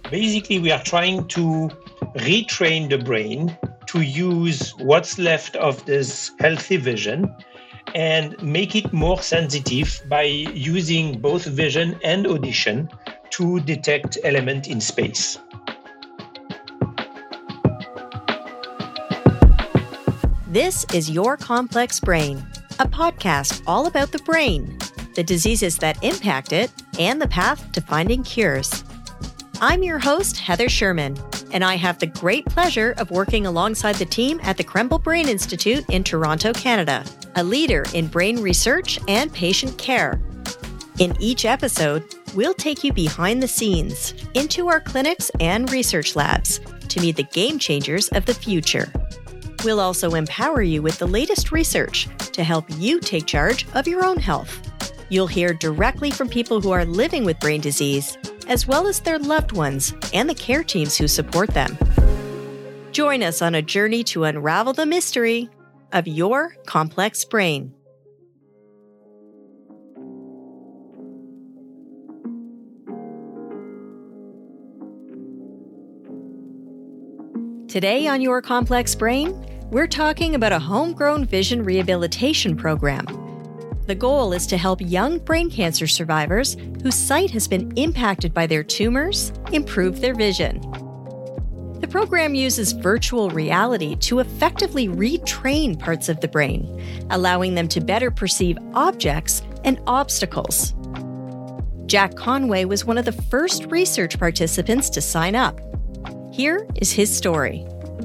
Basically, we are trying to retrain the brain to use what's left of this healthy vision and make it more sensitive by using both vision and audition to detect elements in space. This is Your Complex Brain, a podcast all about the brain, the diseases that impact it, and the path to finding cures. I'm your host, Heather Sherman, and I have the great pleasure of working alongside the team at the Krembil Brain Institute in Toronto, Canada, a leader in brain research and patient care. In each episode, we'll take you behind the scenes into our clinics and research labs to meet the game changers of the future. We'll also empower you with the latest research to help you take charge of your own health. You'll hear directly from people who are living with brain disease, as well as their loved ones and the care teams who support them. Join us on a journey to unravel the mystery of your complex brain. Today on Your Complex Brain, we're talking about a homegrown vision rehabilitation program. The goal is to help young brain cancer survivors whose sight has been impacted by their tumors improve their vision. The program uses virtual reality to effectively retrain parts of the brain, allowing them to better perceive objects and obstacles. Jack Conway was one of the first research participants to sign up. Here is his story.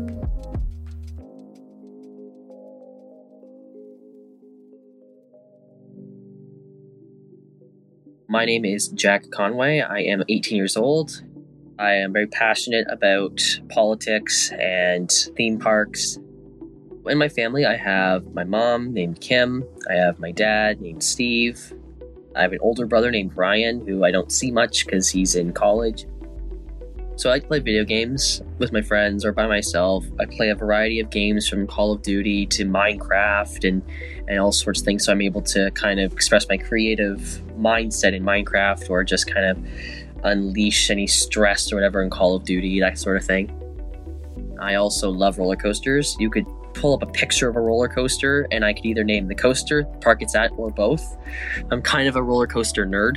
My name is Jack Conway. I am 18 years old. I am very passionate about politics and theme parks. In my family, I have my mom named Kim. I have my dad named Steve. I have an older brother named Ryan, who I don't see much because he's in college. So I play video games with my friends or by myself. I play a variety of games from Call of Duty to Minecraft and all sorts of things. So I'm able to kind of express my creative mindset in Minecraft or just kind of unleash any stress or whatever in Call of Duty, that sort of thing. I also love roller coasters. You could pull up a picture of a roller coaster and I could either name the coaster, the park it's at, or both. I'm kind of a roller coaster nerd.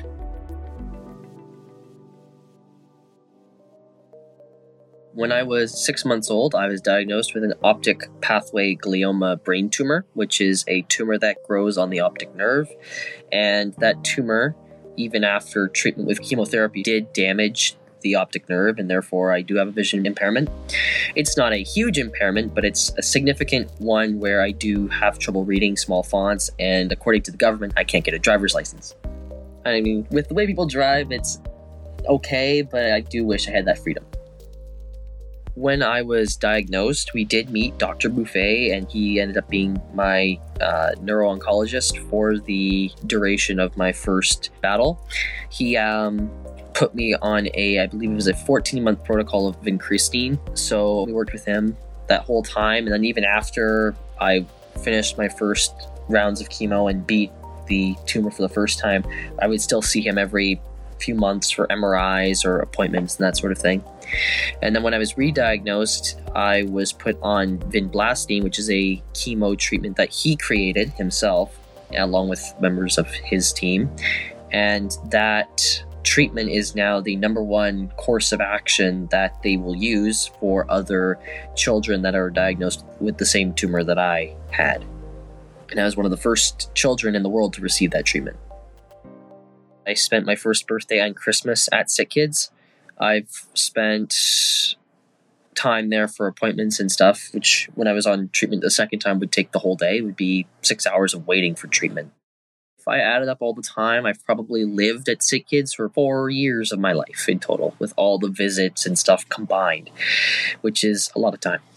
When I was 6 months old, I was diagnosed with an optic pathway glioma brain tumor, which is a tumor that grows on the optic nerve. And that tumor, even after treatment with chemotherapy, did damage the optic nerve, and therefore I do have a vision impairment. It's not a huge impairment, but it's a significant one where I do have trouble reading small fonts, and according to the government, I can't get a driver's license. I mean, with the way people drive, it's okay, but I do wish I had that freedom. When I was diagnosed, we did meet Dr. Buffet, and he ended up being my neuro-oncologist for the duration of my first battle. He put me on I believe it was a 14-month protocol of vincristine. So we worked with him that whole time. And then even after I finished my first rounds of chemo and beat the tumor for the first time, I would still see him every few months for MRIs or appointments and that sort of thing. And then when I was re-diagnosed, I was put on vinblastine, which is a chemo treatment that he created himself, along with members of his team. And that treatment is now the number one course of action that they will use for other children that are diagnosed with the same tumor that I had. And I was one of the first children in the world to receive that treatment. I spent my first birthday and Christmas at Sick Kids. I've spent time there for appointments and stuff, which when I was on treatment the second time would take the whole day. It would be 6 hours of waiting for treatment. If I added up all the time, I've probably lived at Sick Kids for 4 years of my life in total, with all the visits and stuff combined, which is a lot of time.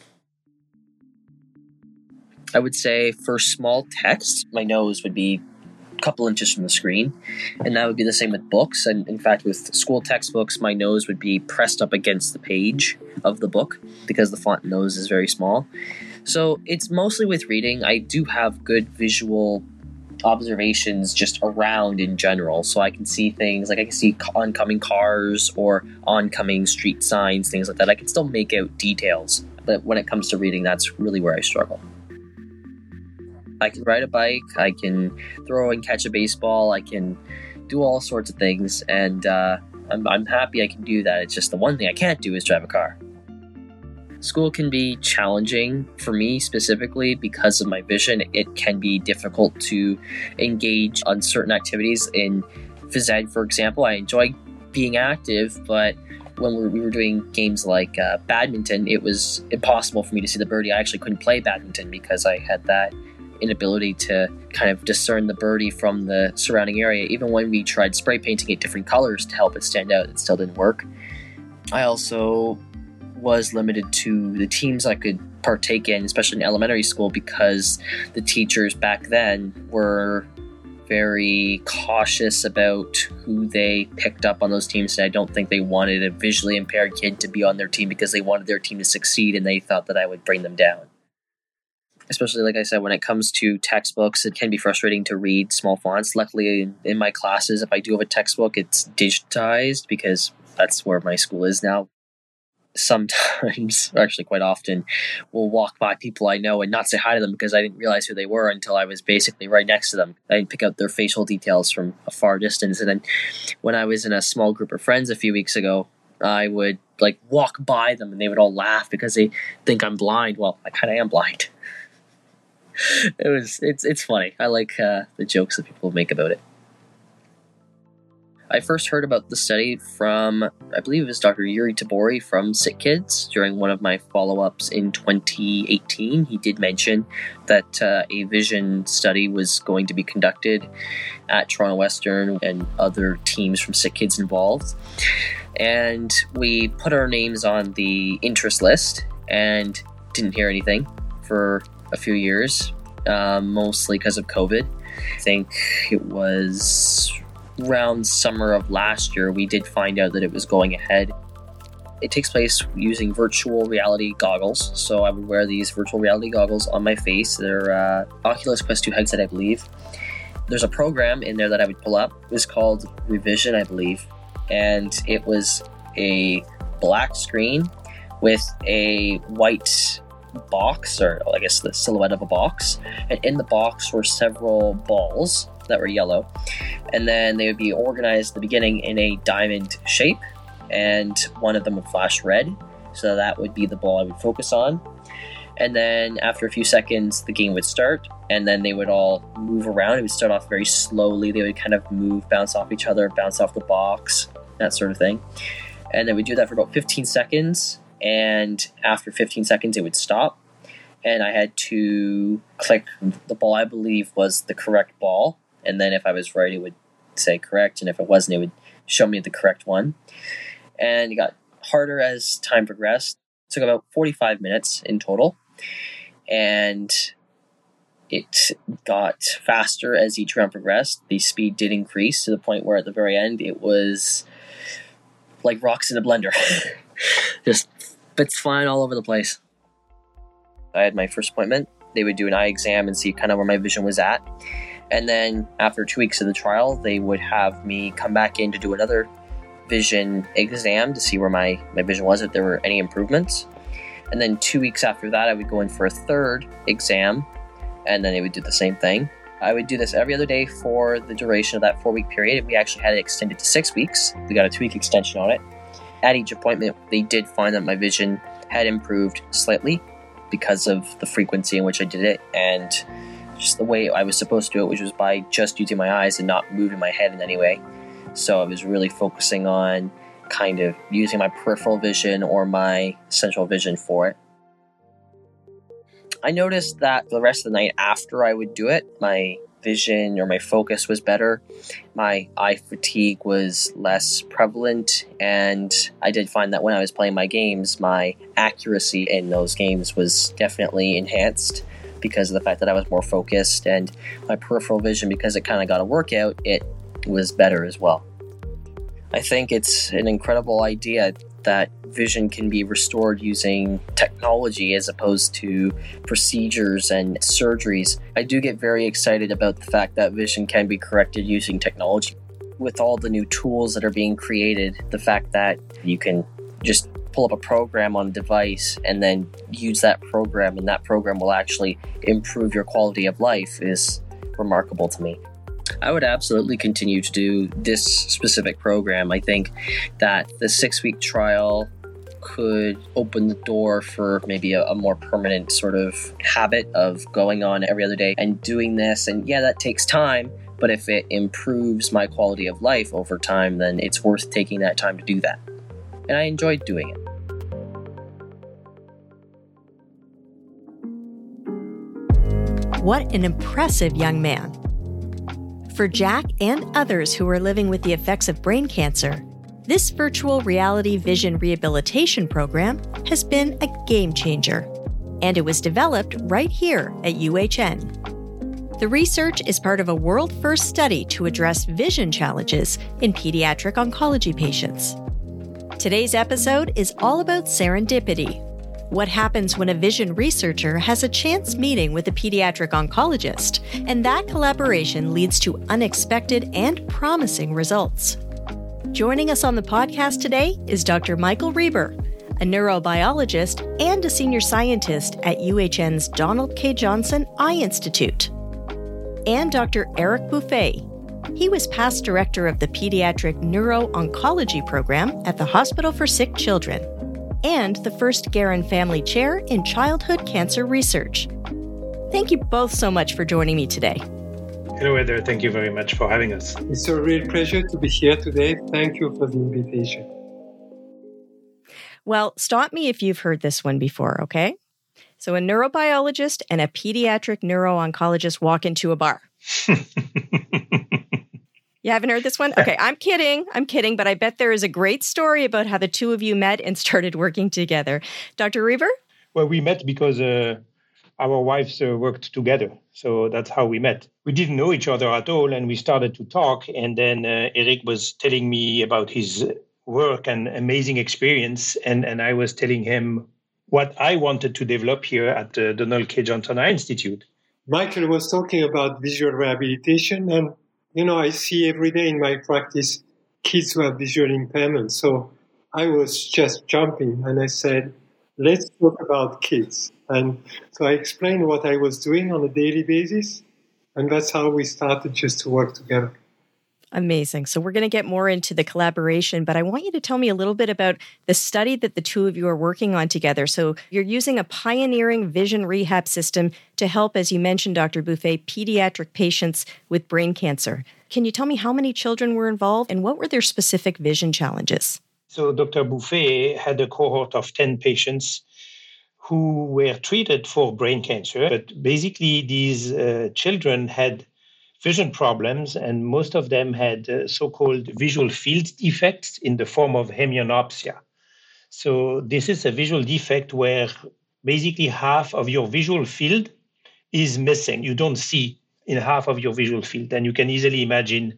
I would say for small text, my nose would be couple inches from the screen, and that would be the same with books. And in fact, with school textbooks, my nose would be pressed up against the page of the book because the font nose is very small. So it's mostly with reading. I do have good visual observations just around in general. So I can see things like I can see oncoming cars or oncoming street signs, things like that. I can still make out details. But when it comes to reading, that's really where I struggle. I can ride a bike, I can throw and catch a baseball, I can do all sorts of things, and I'm happy I can do that. It's just the one thing I can't do is drive a car. School can be challenging for me specifically because of my vision. It can be difficult to engage on certain activities. In phys ed, for example, I enjoy being active, but when we were doing games like badminton, it was impossible for me to see the birdie. I actually couldn't play badminton because I had that inability to kind of discern the birdie from the surrounding area. Even when we tried spray painting it different colors to help it stand out, it still didn't work. I also was limited to the teams I could partake in, especially in elementary school, because the teachers back then were very cautious about who they picked up on those teams, and I don't think they wanted a visually impaired kid to be on their team because they wanted their team to succeed and they thought that I would bring them down. Especially, like I said, when it comes to textbooks, it can be frustrating to read small fonts. Luckily, in my classes, if I do have a textbook, it's digitized because that's where my school is now. Sometimes, or actually quite often, we'll walk by people I know and not say hi to them because I didn't realize who they were until I was basically right next to them. I didn't pick out their facial details from a far distance. And then when I was in a small group of friends a few weeks ago, I would walk by them and they would all laugh because they think I'm blind. Well, I kind of am blind. It's funny. I like the jokes that people make about it. I first heard about the study from, I believe it was Dr. Yuri Tabori from Sick Kids during one of my follow-ups in 2018. He did mention that a vision study was going to be conducted at Toronto Western and other teams from Sick Kids involved. And we put our names on the interest list and didn't hear anything for a few years, mostly because of COVID. I think it was around summer of last year, we did find out that it was going ahead. It takes place using virtual reality goggles. So I would wear these virtual reality goggles on my face. They're Oculus Quest 2 headset, I believe. There's a program in there that I would pull up. It was called Revision, I believe. And it was a black screen with a white box, or I guess the silhouette of a box. And in the box were several balls that were yellow, and then they would be organized at the beginning in a diamond shape, and one of them would flash red, so that would be the ball I would focus on. And then after a few seconds the game would start, and then they would all move around. It would start off very slowly. They would kind of move, bounce off each other, bounce off the box, that sort of thing. And then we do that for about 15 seconds, and after 15 seconds it would stop, and I had to click the ball I believe was the correct ball. And then if I was right, it would say correct. And if it wasn't, it would show me the correct one. And it got harder as time progressed. It took about 45 minutes in total. And it got faster as each round progressed. The speed did increase to the point where at the very end, it was like rocks in a blender. Just bits flying all over the place. I had my first appointment. They would do an eye exam and see kind of where my vision was at. And then after 2 weeks of the trial, they would have me come back in to do another vision exam to see where my vision was, if there were any improvements. And then 2 weeks after that, I would go in for a third exam, and then they would do the same thing. I would do this every other day for the duration of that 4-week period. We actually had it extended to 6 weeks. We got a 2-week extension on it. At each appointment, they did find that my vision had improved slightly because of the frequency in which I did it, and just the way I was supposed to do it, which was by just using my eyes and not moving my head in any way. So I was really focusing on kind of using my peripheral vision or my central vision for it. I noticed that the rest of the night after I would do it, my vision or my focus was better. My eye fatigue was less prevalent, and I did find that when I was playing my games, my accuracy in those games was definitely enhanced because of the fact that I was more focused, and my peripheral vision, because it kind of got a workout, it was better as well. I think it's an incredible idea. that vision can be restored using technology as opposed to procedures and surgeries, I do get very excited about the fact that vision can be corrected using technology. With all the new tools that are being created, the fact that you can just pull up a program on a device and then use that program, and that program will actually improve your quality of life, is remarkable to me. I would absolutely continue to do this specific program. I think that the 6-week trial could open the door for maybe a more permanent sort of habit of going on every other day and doing this. And yeah, that takes time, but if it improves my quality of life over time, then it's worth taking that time to do that. And I enjoyed doing it. What an impressive young man. For Jack and others who are living with the effects of brain cancer, this virtual reality vision rehabilitation program has been a game changer, and it was developed right here at UHN. The research is part of a world-first study to address vision challenges in pediatric oncology patients. Today's episode is all about serendipity. What happens when a vision researcher has a chance meeting with a pediatric oncologist, and that collaboration leads to unexpected and promising results. Joining us on the podcast today is Dr. Michael Reber, a neurobiologist and a senior scientist at UHN's Donald K. Johnson Eye Institute, and Dr. Eric Buffet. He was past director of the Pediatric Neuro-Oncology Program at the Hospital for Sick Children, and the first Guerin Family Chair in Childhood Cancer Research. Thank you both so much for joining me today. Hello, Heather. Thank you very much for having us. It's a real pleasure to be here today. Thank you for the invitation. Well, stop me if you've heard this one before, okay? So a neurobiologist and a pediatric neuro-oncologist walk into a bar. You haven't heard this one? Okay, I'm kidding, but I bet there is a great story about how the two of you met and started working together. Dr. Reber? Well, we met because our wives worked together. So that's how we met. We didn't know each other at all, and we started to talk. And then Eric was telling me about his work and amazing experience. And I was telling him what I wanted to develop here at the Donald K. Johnson Eye Institute. Michael was talking about visual rehabilitation, and I see every day in my practice kids who have visual impairment. So I was just jumping and I said, let's talk about kids. And so I explained what I was doing on a daily basis. And that's how we started just to work together. Amazing. So we're going to get more into the collaboration, but I want you to tell me a little bit about the study that the two of you are working on together. So you're using a pioneering vision rehab system to help, as you mentioned, Dr. Buffet, pediatric patients with brain cancer. Can you tell me how many children were involved and what were their specific vision challenges? So Dr. Buffet had a cohort of 10 patients who were treated for brain cancer. But basically, these children had vision problems, and most of them had so-called visual field defects in the form of hemianopsia. So this is a visual defect where basically half of your visual field is missing. You don't see in half of your visual field, and you can easily imagine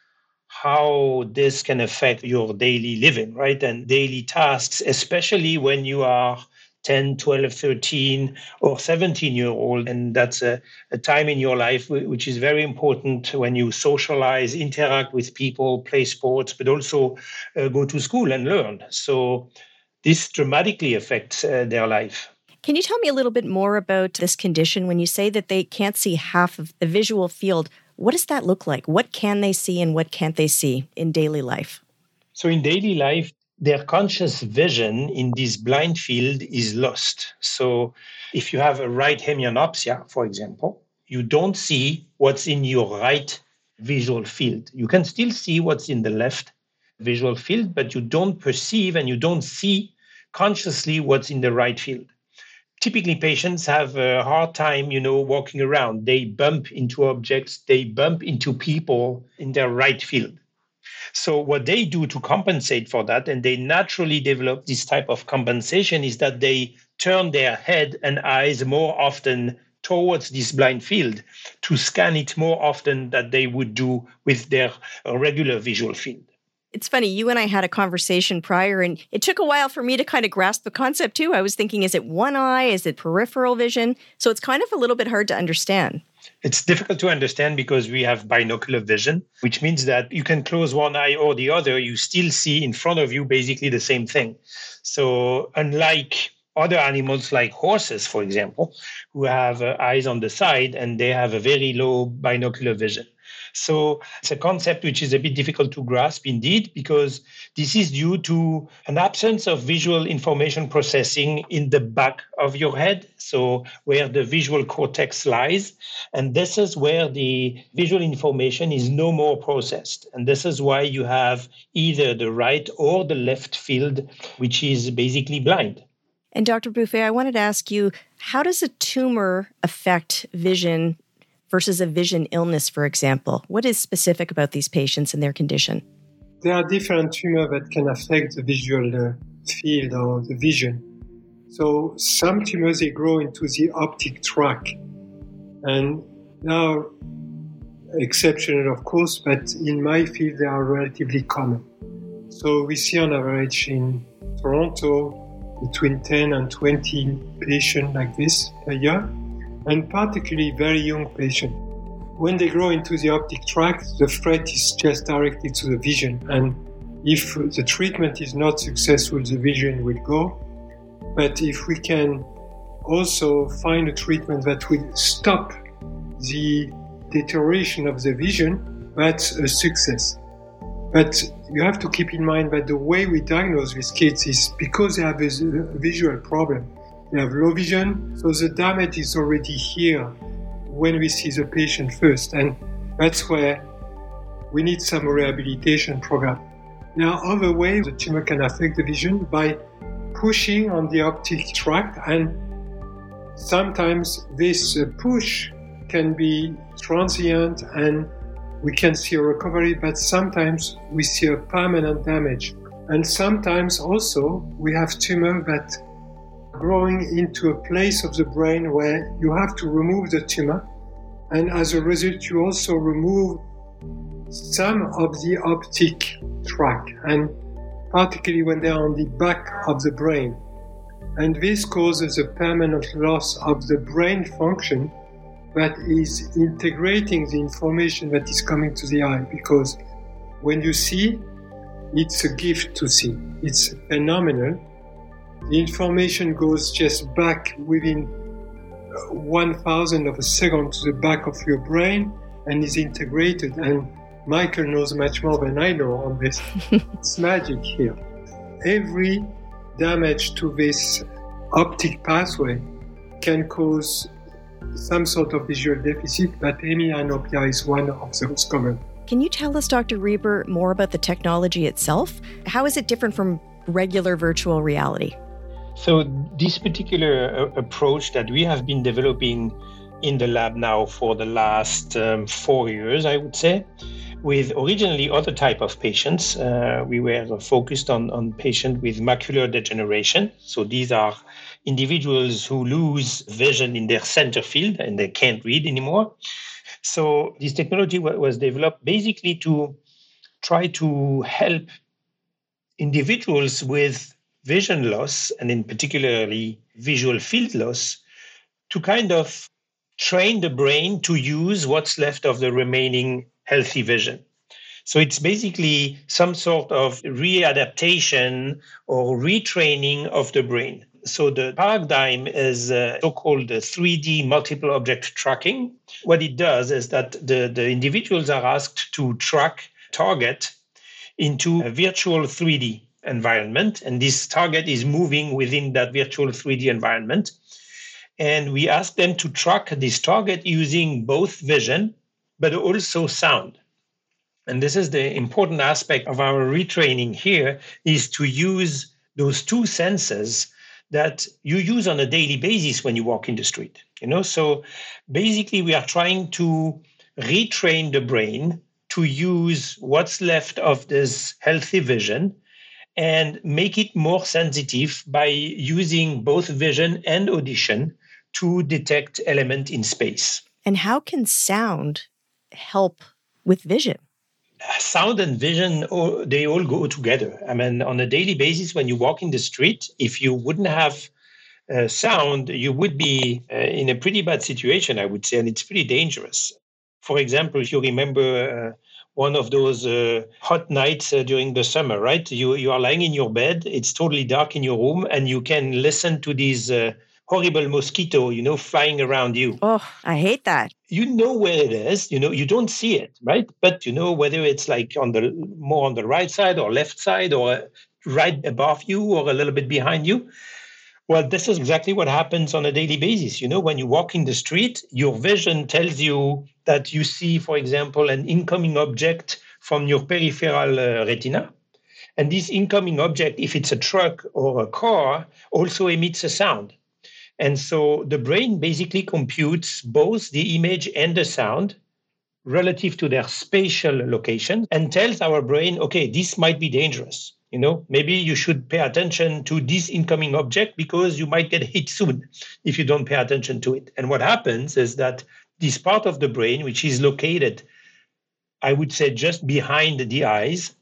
how this can affect your daily living, right? And daily tasks, especially when you are 10, 12, 13, or 17-year-old. And that's a time in your life which is very important when you socialize, interact with people, play sports, but also go to school and learn. So this dramatically affects their life. Can you tell me a little bit more about this condition? When you say that they can't see half of the visual field, what does that look like? What can they see and what can't they see in daily life? So in daily life, their conscious vision in this blind field is lost. So if you have a right hemianopsia, for example, you don't see what's in your right visual field. You can still see what's in the left visual field, but you don't perceive and you don't see consciously what's in the right field. Typically, patients have a hard time, walking around. They bump into objects, they bump into people in their right field. So what they do to compensate for that, and they naturally develop this type of compensation, is that they turn their head and eyes more often towards this blind field to scan it more often than they would do with their regular visual field. It's funny, you and I had a conversation prior, and it took a while for me to kind of grasp the concept too. I was thinking, is it one eye? Is it peripheral vision? So it's kind of a little bit hard to understand. It's difficult to understand because we have binocular vision, which means that you can close one eye or the other, you still see in front of you basically the same thing. So unlike other animals like horses, for example, who have eyes on the side and they have a very low binocular vision. So it's a concept which is a bit difficult to grasp indeed, because this is due to an absence of visual information processing in the back of your head, so where the visual cortex lies. And this is where the visual information is no more processed. And this is why you have either the right or the left field, which is basically blind. And Dr. Buffet, I wanted to ask you, how does a tumor affect vision versus a vision illness, for example? What is specific about these patients and their condition? There are different tumors that can affect the visual field or the vision. So some tumors, they grow into the optic tract. And they are exceptional, of course, but in my field, they are relatively common. So we see on average in Toronto between 10 and 20 patients like this a year, and particularly very young patients. When they grow into the optic tract, the threat is just directed to the vision. And if the treatment is not successful, the vision will go. But if we can also find a treatment that will stop the deterioration of the vision, that's a success. But you have to keep in mind that the way we diagnose these kids is because they have a visual problem. They have low vision, so the damage is already here when we see the patient first. And that's where we need some rehabilitation program. There are other ways the tumor can affect the vision by pushing on the optic tract, and sometimes this push can be transient and we can see a recovery, but sometimes we see a permanent damage. And sometimes also we have tumor that growing into a place of the brain where you have to remove the tumor, and as a result you also remove some of the optic tract, and particularly when they are on the back of the brain. And this causes a permanent loss of the brain function that is integrating the information that is coming to the eye, because when you see, it's a gift to see. It's phenomenal. The information goes just back within 1,000 of a second to the back of your brain and is integrated. And Michael knows much more than I know on this. It's magic here. Every damage to this optic pathway can cause some sort of visual deficit, but hemianopia is one of those common. Can you tell us, Dr. Reber, more about the technology itself? How is it different from regular virtual reality? So this particular approach that we have been developing in the lab now for the last 4 years, I would say, with originally other type of patients. We were focused on patients with macular degeneration. So these are individuals who lose vision in their center field and they can't read anymore. So this technology was developed basically to try to help individuals with vision loss, and in particularly visual field loss, to kind of train the brain to use what's left of the remaining healthy vision. So it's basically some sort of readaptation or retraining of the brain. So the paradigm is so-called 3D multiple object tracking. What it does is that the individuals are asked to track target into a virtual 3D environment, and this target is moving within that virtual 3D environment. And we ask them to track this target using both vision, but also sound. And this is the important aspect of our retraining here, is to use those two senses that you use on a daily basis when you walk in the street. So basically we are trying to retrain the brain to use what's left of this healthy vision and make it more sensitive by using both vision and audition to detect elements in space. And how can sound help with vision? sound and vision, they all go together. I mean, on a daily basis, when you walk in the street, if you wouldn't have sound, you would be in a pretty bad situation, I would say, and it's pretty dangerous. For example, if you remember one of those hot nights during the summer, right? You are lying in your bed, it's totally dark in your room, and you can listen to these horrible mosquito, flying around you. Oh, I hate that. You know where it is, you don't see it, right? But you know whether it's like more on the right side or left side or right above you or a little bit behind you. Well, this is exactly what happens on a daily basis. When you walk in the street, your vision tells you that you see, for example, an incoming object from your peripheral retina. And this incoming object, if it's a truck or a car, also emits a sound. And so the brain basically computes both the image and the sound relative to their spatial location and tells our brain, okay, this might be dangerous. Maybe you should pay attention to this incoming object because you might get hit soon if you don't pay attention to it. And what happens is that this part of the brain, which is located, I would say, just behind the eyes,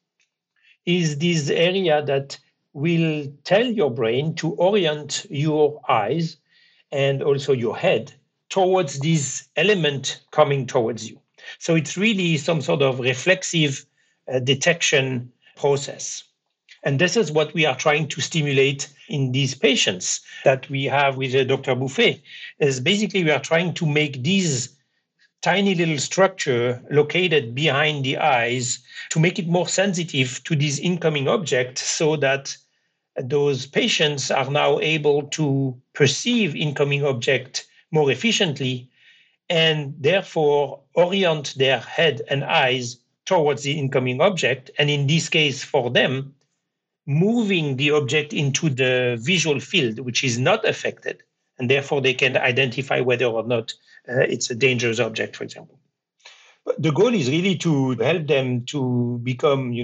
is this area that will tell your brain to orient your eyes and also your head towards this element coming towards you. So it's really some sort of reflexive detection process. And this is what we are trying to stimulate in these patients that we have with Dr. Bouffet, is basically we are trying to make these tiny little structure located behind the eyes to make it more sensitive to this incoming object so that those patients are now able to perceive incoming object more efficiently and therefore orient their head and eyes towards the incoming object. And in this case, for them, moving the object into the visual field, which is not affected. And therefore, they can identify whether or not it's a dangerous object, for example. But the goal is really to help them to become,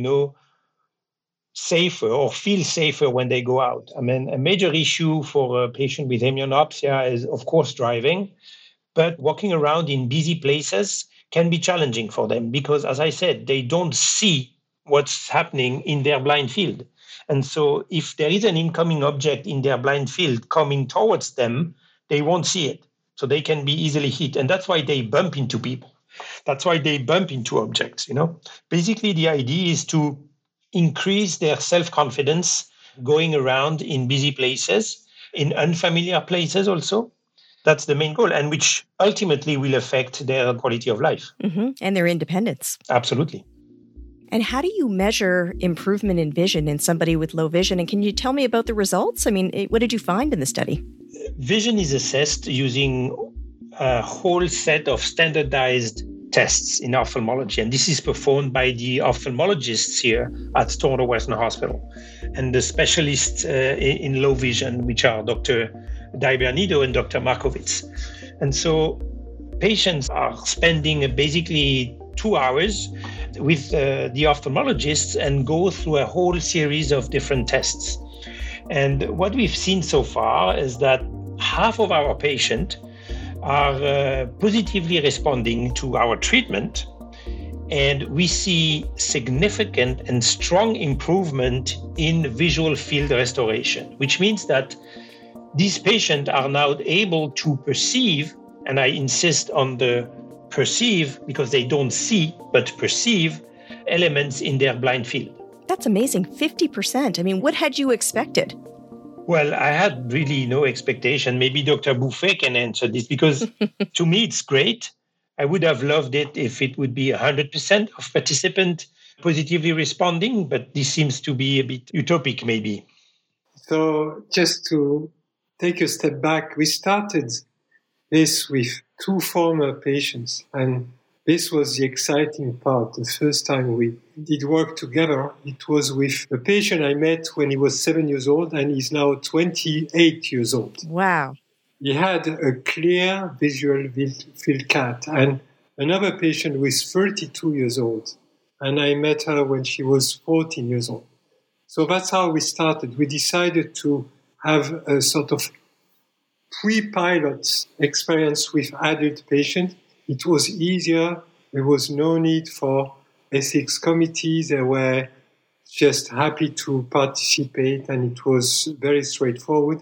safer or feel safer when they go out. I mean, a major issue for a patient with hemianopsia is, of course, driving. But walking around in busy places can be challenging for them because, as I said, they don't see what's happening in their blind field. And so if there is an incoming object in their blind field coming towards them, they won't see it. So they can be easily hit. And that's why they bump into people. That's why they bump into objects, Basically, the idea is to increase their self-confidence going around in busy places, in unfamiliar places also. That's the main goal, and which ultimately will affect their quality of life. Mm-hmm. And their independence. Absolutely. And how do you measure improvement in vision in somebody with low vision? And can you tell me about the results? I mean, what did you find in the study? Vision is assessed using a whole set of standardized tests in ophthalmology. And this is performed by the ophthalmologists here at Toronto Western Hospital and the specialists in low vision, which are Dr. D'Ibernito and Dr. Markovitz. And so patients are spending basically 2 hours with the ophthalmologists and go through a whole series of different tests. And what we've seen so far is that half of our patients are positively responding to our treatment, and we see significant and strong improvement in visual field restoration, which means that these patients are now able to perceive, and I insist on the perceive because they don't see, but perceive elements in their blind field. That's amazing, 50%. I mean, what had you expected? Well, I had really no expectation. Maybe Dr. Bouffet can answer this because to me it's great. I would have loved it if it would be 100% of participants positively responding, but this seems to be a bit utopic maybe. So just to take a step back, we started this with 2 former patients, and this was the exciting part. The first time we did work together, it was with a patient I met when he was 7 years old, and he's now 28 years old. Wow. He had a clear visual field cut, and another patient who is 32 years old, and I met her when she was 14 years old. So that's how we started. We decided to have a sort of pre-pilot experience with adult patients. It was easier. There was no need for ethics committee. They were just happy to participate, and it was very straightforward.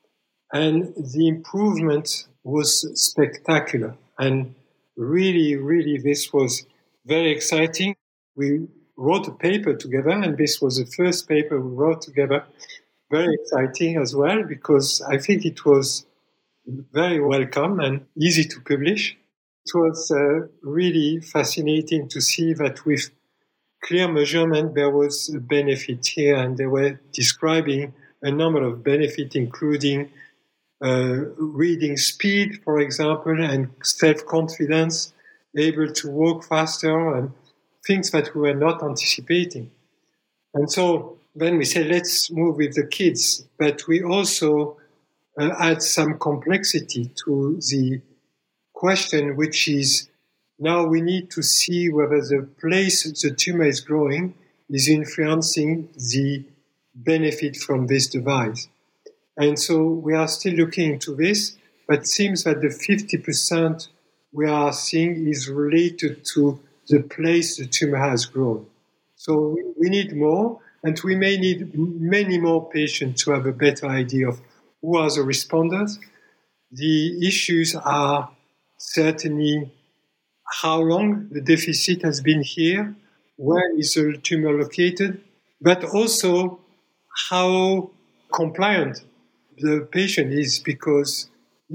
And the improvement was spectacular. And really, really, this was very exciting. We wrote a paper together, and this was the first paper we wrote together. Very exciting as well, because I think it was very welcome and easy to publish. It was really fascinating to see that with clear measurement, there was a benefit here, and they were describing a number of benefits, including reading speed, for example, and self-confidence, able to walk faster, and things that we were not anticipating. And so then we said, let's move with the kids, but we also add some complexity to the question, which is now we need to see whether the place the tumor is growing is influencing the benefit from this device. And so we are still looking into this, but it seems that the 50% we are seeing is related to the place the tumor has grown. So we need more, and we may need many more patients to have a better idea of who are the responders. The issues are certainly how long the deficit has been here, where is the tumor located, but also how compliant the patient is, because,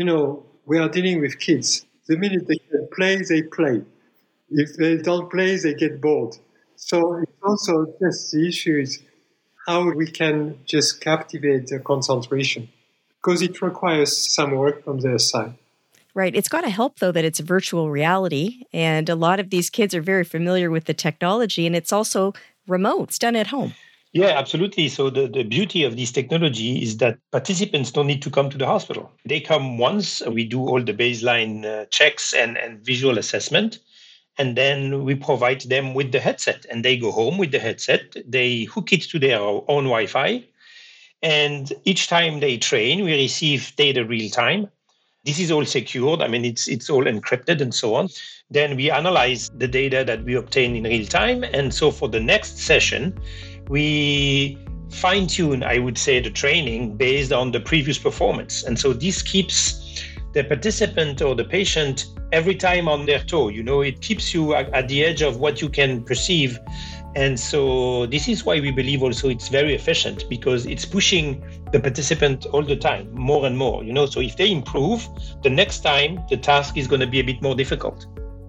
we are dealing with kids. The minute they can play, they play. If they don't play, they get bored. So it's also just the issue is how we can just captivate their concentration, because it requires some work from their side. Right. It's got to help, though, that it's virtual reality. And a lot of these kids are very familiar with the technology, and it's also remote. It's done at home. Yeah, absolutely. So the beauty of this technology is that participants don't need to come to the hospital. They come once, we do all the baseline checks and visual assessment, and then we provide them with the headset. And they go home with the headset. They hook it to their own Wi-Fi. And each time they train, we receive data real time. This is all secured. I mean, it's all encrypted and so on. Then we analyze the data that we obtain in real time. And so for the next session, we fine-tune, I would say, the training based on the previous performance. And so this keeps the participant or the patient every time on their toe. It keeps you at the edge of what you can perceive. And so this is why we believe also it's very efficient, because it's pushing the participant all the time, more and more. So if they improve, the next time the task is going to be a bit more difficult.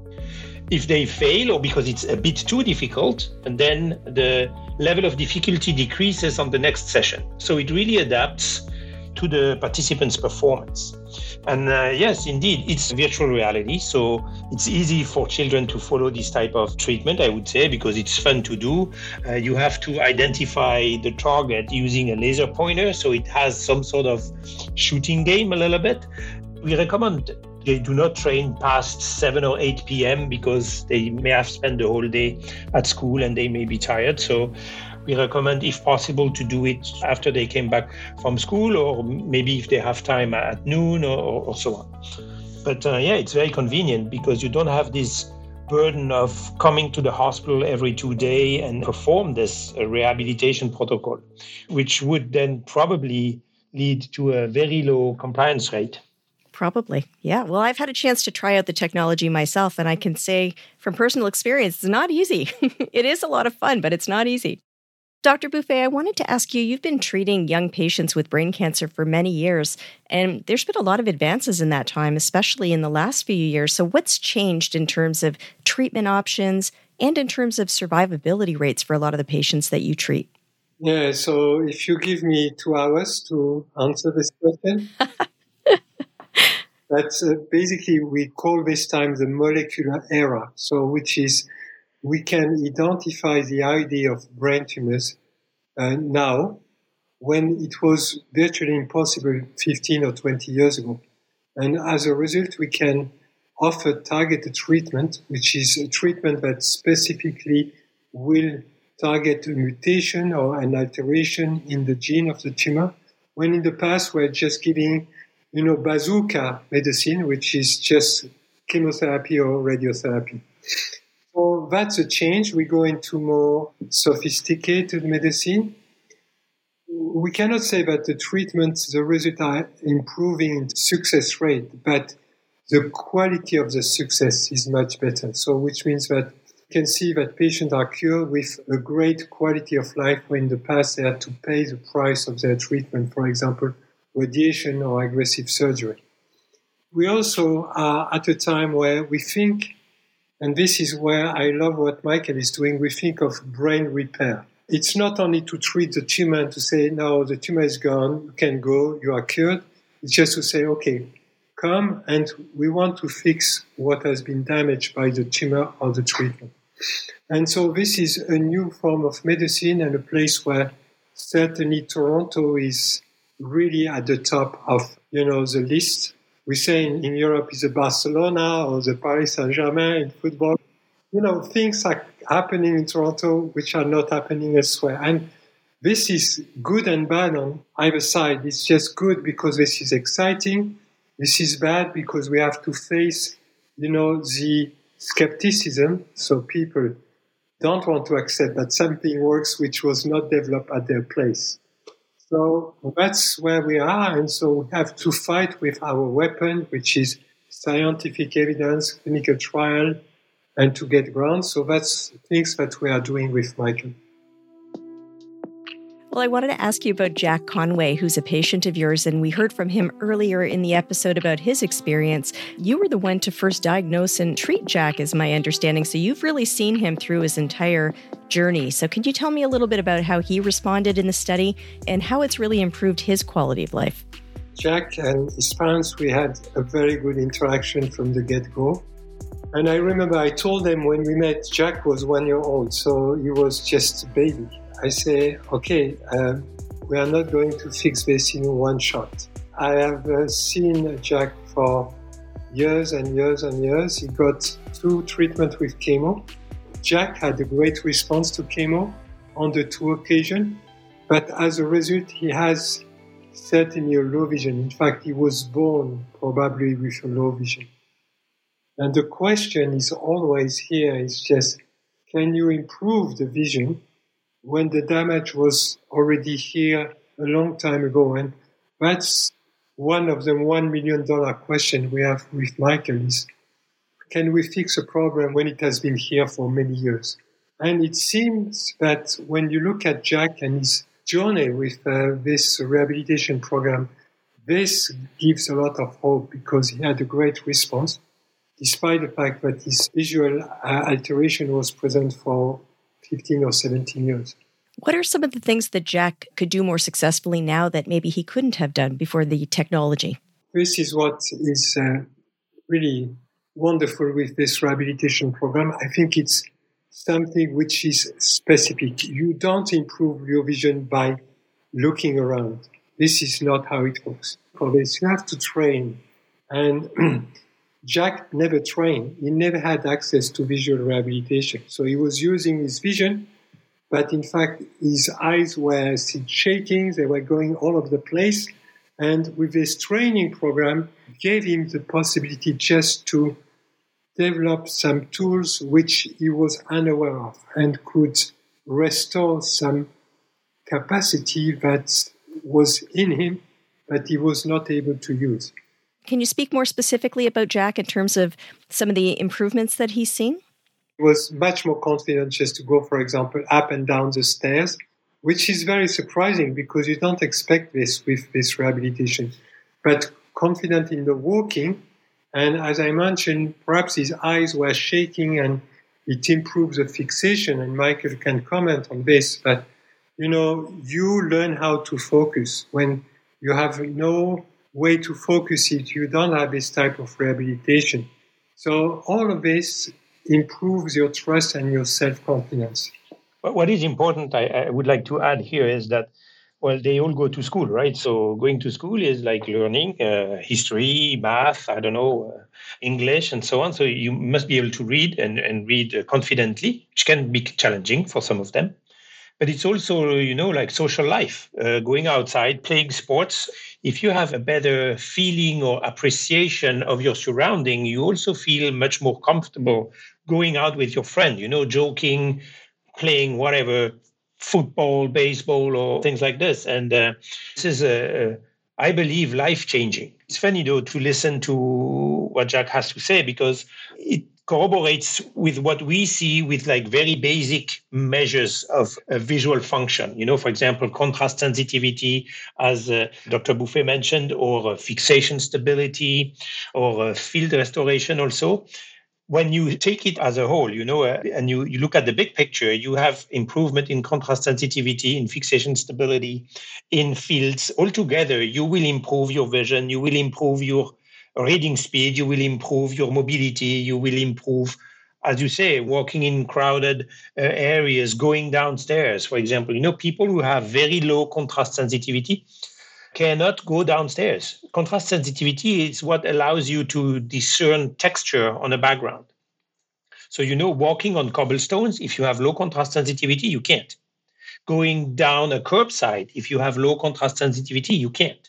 If they fail, or because it's a bit too difficult, and then the level of difficulty decreases on the next session. So it really adapts to the participant's performance. And yes, indeed, it's virtual reality. So it's easy for children to follow this type of treatment, I would say, because it's fun to do. You have to identify the target using a laser pointer. So it has some sort of shooting game a little bit. We recommend they do not train past 7 or 8 p.m. because they may have spent the whole day at school and they may be tired. So we recommend, if possible, to do it after they came back from school, or maybe if they have time at noon or so on. But it's very convenient because you don't have this burden of coming to the hospital every 2 days and perform this rehabilitation protocol, which would then probably lead to a very low compliance rate. Probably. Yeah. Well, I've had a chance to try out the technology myself, and I can say from personal experience, it's not easy. It is a lot of fun, but it's not easy. Dr. Buffet, I wanted to ask you, you've been treating young patients with brain cancer for many years, and there's been a lot of advances in that time, especially in the last few years. So what's changed in terms of treatment options and in terms of survivability rates for a lot of the patients that you treat? Yeah, so if you give me 2 hours to answer this question, that's basically we call this time the molecular era. So which is we can identify the idea of brain tumors now when it was virtually impossible 15 or 20 years ago. And as a result, we can offer targeted treatment, which is a treatment that specifically will target a mutation or an alteration in the gene of the tumor, when in the past we're just giving bazooka medicine, which is just chemotherapy or radiotherapy. So So that's a change. We go into more sophisticated medicine. We cannot say that the treatments, the results are improving in success rate, but the quality of the success is much better. So which means that you can see that patients are cured with a great quality of life, where in the past they had to pay the price of their treatment, for example, radiation or aggressive surgery. We also are at a time where we think, and this is where I love what Michael is doing, we think of brain repair. It's not only to treat the tumor and to say, no, the tumor is gone, you can go, you are cured. It's just to say, okay, come and we want to fix what has been damaged by the tumor or the treatment. And so this is a new form of medicine and a place where certainly Toronto is really at the top of, the list. We say in Europe is the Barcelona or the Paris Saint-Germain in football. Things are happening in Toronto which are not happening elsewhere. And this is good and bad on either side. It's just good because this is exciting. This is bad because we have to face, the skepticism. So people don't want to accept that something works which was not developed at their place. So that's where we are. And so we have to fight with our weapon, which is scientific evidence, clinical trial, and to get grants. So that's things that we are doing with Michael. Well, I wanted to ask you about Jack Conway, who's a patient of yours, and we heard from him earlier in the episode about his experience. You were the one to first diagnose and treat Jack, is my understanding, so you've really seen him through his entire journey. So can you tell me a little bit about how he responded in the study and how it's really improved his quality of life? Jack and his parents, we had a very good interaction from the get-go. And I remember I told them when we met, Jack was 1 year old, so he was just a baby. I say, okay, we are not going to fix this in one shot. I have seen Jack for years and years and years. He got 2 treatments with chemo. Jack had a great response to chemo on the 2 occasions, but as a result, he has certainly a low vision. In fact, he was born probably with a low vision. And the question is always here is just, can you improve the vision when the damage was already here a long time ago? And that's one of the $1 million question we have with Michael is, can we fix a problem when it has been here for many years? And it seems that when you look at Jack and his journey with this rehabilitation program, this gives a lot of hope because he had a great response, despite the fact that his visual alteration was present for 15 or 17 years. What are some of the things that Jack could do more successfully now that maybe he couldn't have done before the technology? This is what is really wonderful with this rehabilitation program. I think it's something which is specific. You don't improve your vision by looking around. This is not how it works. For this, you have to train. And Jack never trained. He never had access to visual rehabilitation. So he was using his vision, but in fact, his eyes were still shaking. They were going all over the place. And with this training program, gave him the possibility just to develop some tools which he was unaware of and could restore some capacity that was in him, but he was not able to use. Can you speak more specifically about Jack in terms of some of the improvements that he's seen? He was much more confident just to go, for example, up and down the stairs, which is very surprising because you don't expect this with this rehabilitation. But confident in the walking, and as I mentioned, perhaps his eyes were shaking and it improves the fixation, and Michael can comment on this, but you learn how to focus. When you have no way to focus it, you don't have this type of rehabilitation. So all of this improves your trust and your self-confidence. What is important, I would like to add here is that, well, they all go to school, right? So going to school is like learning history, math, English, and so on. So you must be able to read and read confidently, which can be challenging for some of them. But it's also, like social life, going outside, playing sports. If you have a better feeling or appreciation of your surrounding, you also feel much more comfortable going out with your friend, joking, playing whatever, football, baseball, or things like this. And this is, I believe, life-changing. It's funny, though, to listen to what Jacques has to say, because it corroborates with what we see with like very basic measures of visual function. For example, contrast sensitivity, as Dr. Buffet mentioned, or fixation stability, or field restoration also. When you take it as a whole, and you look at the big picture, you have improvement in contrast sensitivity, in fixation stability, in fields. Altogether, you will improve your vision, you will improve your reading speed, you will improve your mobility, you will improve, as you say, walking in crowded areas, going downstairs, for example. People who have very low contrast sensitivity cannot go downstairs. Contrast sensitivity is what allows you to discern texture on a background. So, walking on cobblestones, if you have low contrast sensitivity, you can't. Going down a curbside, if you have low contrast sensitivity, you can't.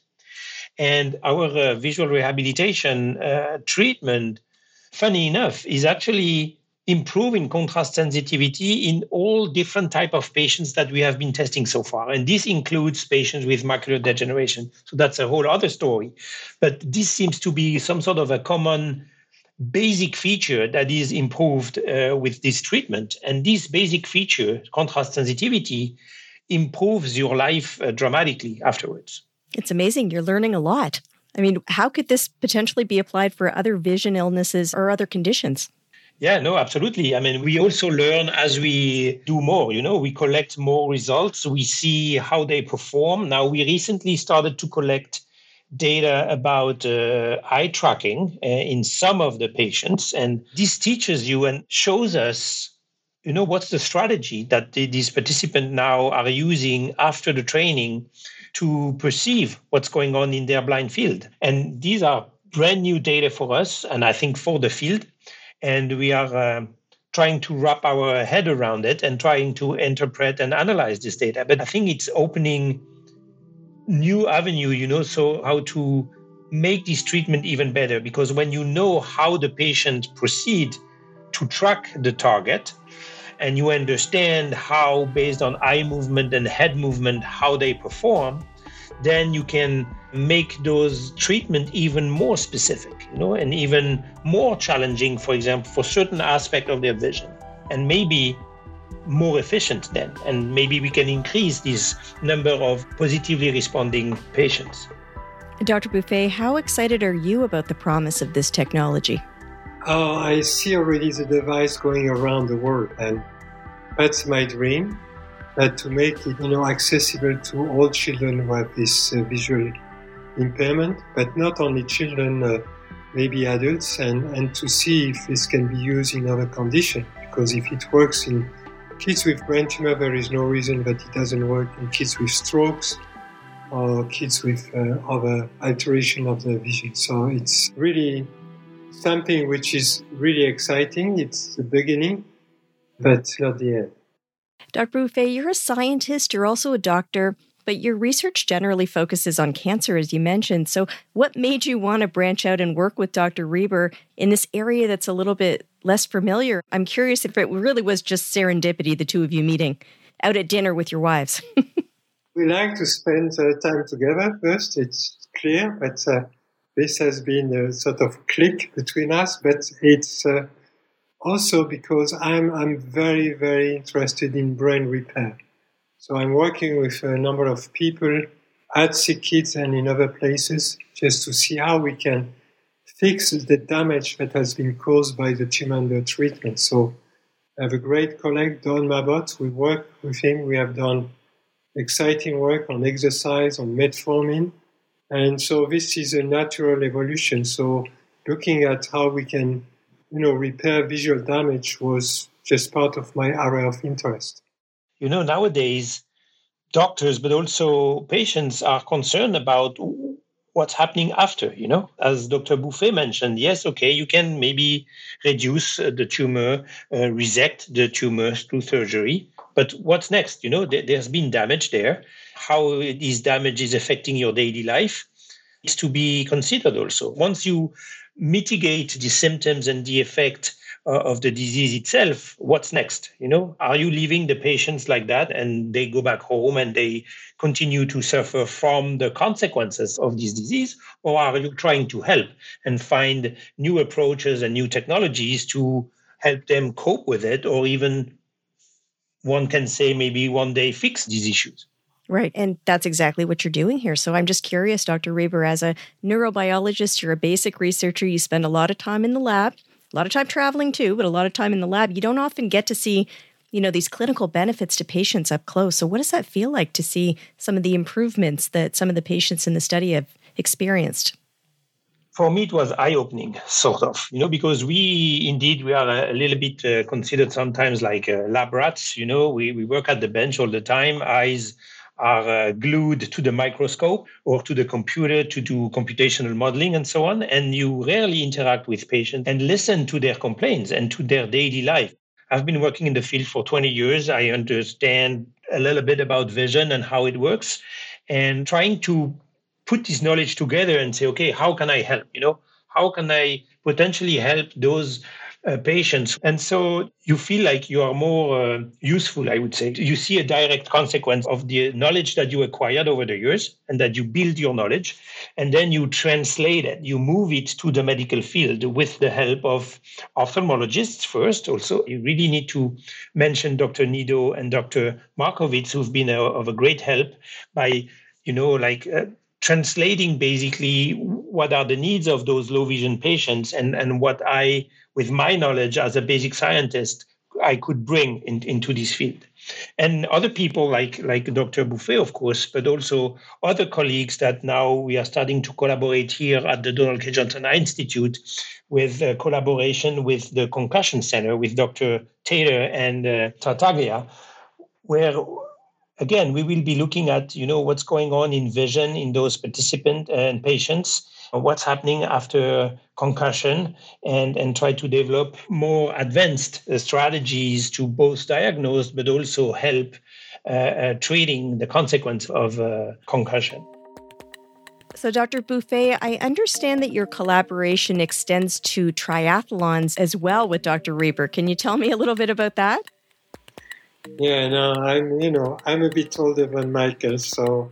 And our visual rehabilitation treatment, funny enough, is actually improving contrast sensitivity in all different type of patients that we have been testing so far. And this includes patients with macular degeneration. So that's a whole other story. But this seems to be some sort of a common basic feature that is improved with this treatment. And this basic feature, contrast sensitivity, improves your life dramatically afterwards. It's amazing. You're learning a lot. I mean, how could this potentially be applied for other vision illnesses or other conditions? Yeah, no, absolutely. I mean, we also learn as we do more, we collect more results. We see how they perform. Now, we recently started to collect data about eye tracking in some of the patients. And this teaches you and shows us, what's the strategy that these participants now are using after the training to perceive what's going on in their blind field. And these are brand new data for us, and I think for the field. And we are trying to wrap our head around it and trying to interpret and analyze this data. But I think it's opening new avenue, so how to make this treatment even better. Because when you know how the patient proceed to track the target, and you understand how, based on eye movement and head movement, how they perform, then you can make those treatment even more specific, and even more challenging, for example, for certain aspect of their vision, and maybe more efficient then. And maybe we can increase this number of positively responding patients. Dr. Buffet, how excited are you about the promise of this technology? I see already the device going around the world, and that's my dream, to make it, accessible to all children who have this visual impairment, but not only children, maybe adults, and to see if this can be used in other conditions. Because if it works in kids with brain tumor, there is no reason that it doesn't work in kids with strokes or kids with other alteration of the vision. So it's really something which is really exciting. It's the beginning, but not the end. Dr. Buffet, you're a scientist, you're also a doctor, but your research generally focuses on cancer, as you mentioned. So what made you want to branch out and work with Dr. Reber in this area that's a little bit less familiar? I'm curious if it really was just serendipity, the two of you meeting out at dinner with your wives. We like to spend time together first, it's clear, but this has been a sort of click between us, but it's also because I'm very, very interested in brain repair. So I'm working with a number of people at SickKids and in other places just to see how we can fix the damage that has been caused by the tumor under treatment. So I have a great colleague, Don Mabot. We work with him. We have done exciting work on exercise, on metformin. And so this is a natural evolution. So looking at how we can, repair visual damage was just part of my area of interest. Nowadays, doctors, but also patients are concerned about what's happening after, As Dr. Bouffet mentioned, yes, okay, you can maybe reduce the tumor, resect the tumors through surgery. But what's next? There's been damage there. How this damage is affecting your daily life is to be considered also. Once you mitigate the symptoms and the effect of the disease itself, what's next? Are you leaving the patients like that and they go back home and they continue to suffer from the consequences of this disease? Or are you trying to help and find new approaches and new technologies to help them cope with it, or even, one can say, maybe one day fix these issues? Right. And that's exactly what you're doing here. So I'm just curious, Dr. Reber, as a neurobiologist, you're a basic researcher, you spend a lot of time in the lab, a lot of time traveling too, but a lot of time in the lab. You don't often get to see, these clinical benefits to patients up close. So what does that feel like to see some of the improvements that some of the patients in the study have experienced? For me, it was eye-opening, sort of, because we are a little bit considered sometimes like lab rats. We work at the bench all the time. Eyes are glued to the microscope or to the computer to do computational modeling and so on. And you rarely interact with patients and listen to their complaints and to their daily life. I've been working in the field for 20 years. I understand a little bit about vision and how it works, and trying to put this knowledge together and say, okay, how can I help? How can I potentially help those patients? And so you feel like you are more useful, I would say. You see a direct consequence of the knowledge that you acquired over the years and that you build your knowledge, and then you translate it, you move it to the medical field with the help of ophthalmologists first. Also, you really need to mention Dr. Nido and Dr. Markovits, who've been of a great help by, translating basically what are the needs of those low vision patients and what I, with my knowledge as a basic scientist, I could bring into this field. And other people like Dr. Bouffet, of course, but also other colleagues that now we are starting to collaborate here at the Donald K. Johnson Eye Institute with collaboration with the Concussion Center with Dr. Taylor and Tartaglia, where again, we will be looking at, what's going on in vision in those participants and patients, what's happening after concussion, and try to develop more advanced strategies to both diagnose but also help treating the consequence of concussion. So, Dr. Bouffet, I understand that your collaboration extends to triathlons as well with Dr. Reber. Can you tell me a little bit about that? Yeah, no, I'm a bit older than Michael, so,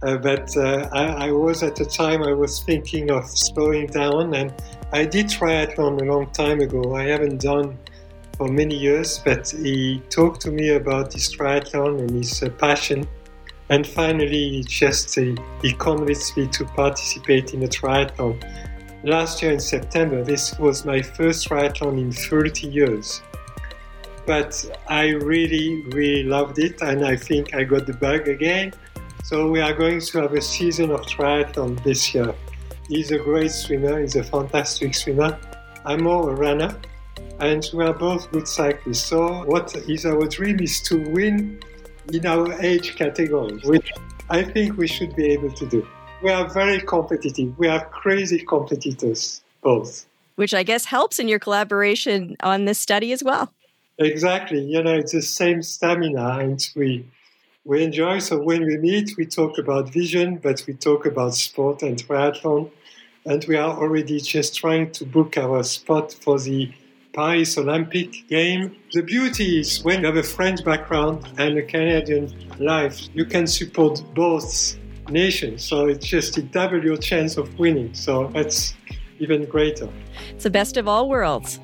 I was at the time, I was thinking of slowing down, and I did triathlon a long time ago. I haven't done for many years, but he talked to me about this triathlon and his passion, and finally he convinced me to participate in a triathlon. Last year in September, this was my first triathlon in 30 years. But I really, really loved it, and I think I got the bug again. So we are going to have a season of triathlon this year. He's a great swimmer, he's a fantastic swimmer. I'm more a runner, and we are both good cyclists. So what is our dream is to win in our age category, which I think we should be able to do. We are very competitive. We are crazy competitors, both. Which I guess helps in your collaboration on this study as well. Exactly. It's the same stamina, and we enjoy. So when we meet, we talk about vision, but we talk about sport and triathlon. And we are already just trying to book our spot for the Paris Olympic game. The beauty is when you have a French background and a Canadian life, you can support both nations. So it doubles your chance of winning. So that's even greater. It's the best of all worlds.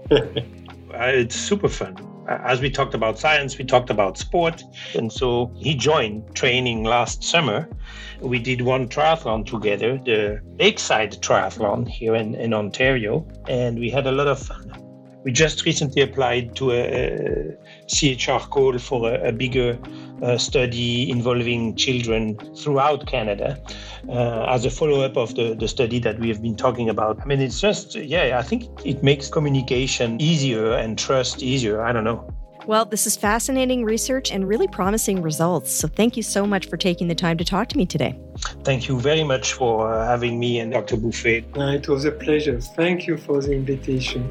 It's super fun. As we talked about science, we talked about sport. And so he joined training last summer. We did one triathlon together, the Lakeside Triathlon here in Ontario, and we had a lot of fun. We just recently applied to a CHR call for a bigger study involving children throughout Canada as a follow-up of the study that we have been talking about. I mean, it's just, I think it makes communication easier and trust easier. I don't know. Well, this is fascinating research and really promising results. So thank you so much for taking the time to talk to me today. Thank you very much for having me and Dr. Buffet. It was a pleasure. Thank you for the invitation.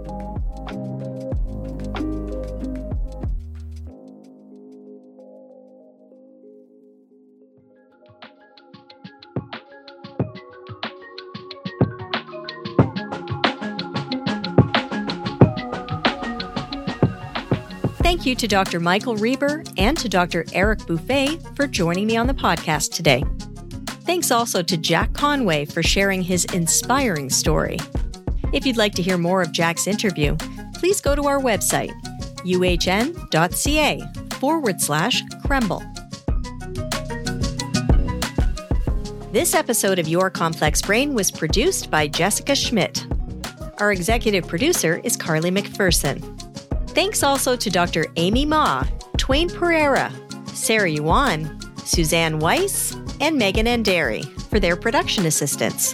Thank you to Dr. Michael Reber and to Dr. Eric Buffet for joining me on the podcast today. Thanks also to Jack Conway for sharing his inspiring story. If you'd like to hear more of Jack's interview, please go to our website, uhn.ca/Krembil. This episode of Your Complex Brain was produced by Jessica Schmidt. Our executive producer is Carly McPherson. Thanks also to Dr. Amy Ma, Twain Pereira, Sarah Yuan, Suzanne Weiss, and Megan Anderi for their production assistance.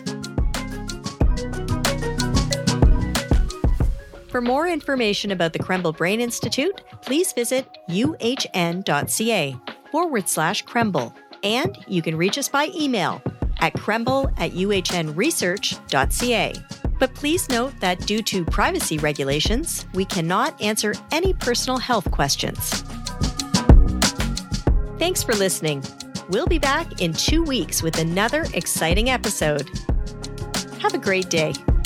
For more information about the Krembil Brain Institute, please visit uhn.ca/Krembil. And you can reach us by email at krembil@uhnresearch.ca. But please note that due to privacy regulations, we cannot answer any personal health questions. Thanks for listening. We'll be back in 2 weeks with another exciting episode. Have a great day.